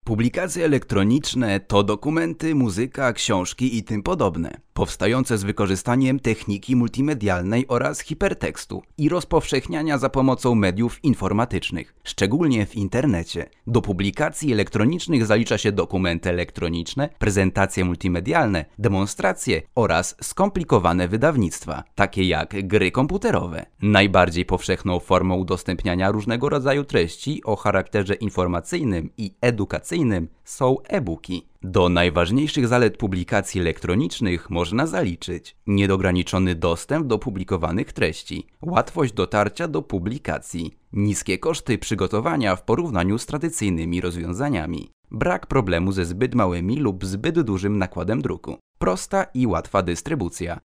Publikacje elektroniczne to dokumenty, muzyka, książki i tym podobne, powstające z wykorzystaniem techniki multimedialnej oraz hipertekstu i rozpowszechniania za pomocą mediów informatycznych, szczególnie w internecie. Do publikacji elektronicznych zalicza się dokumenty elektroniczne, prezentacje multimedialne, demonstracje oraz skomplikowane wydawnictwa, takie jak gry komputerowe. Najbardziej powszechną formą udostępniania różnego rodzaju treści o charakterze informacyjnym i edukacyjnym są e-booki. Do najważniejszych zalet publikacji elektronicznych można zaliczyć nieograniczony dostęp do publikowanych treści, łatwość dotarcia do publikacji, niskie koszty przygotowania w porównaniu z tradycyjnymi rozwiązaniami, brak problemu ze zbyt małymi lub zbyt dużym nakładem druku, prosta i łatwa dystrybucja,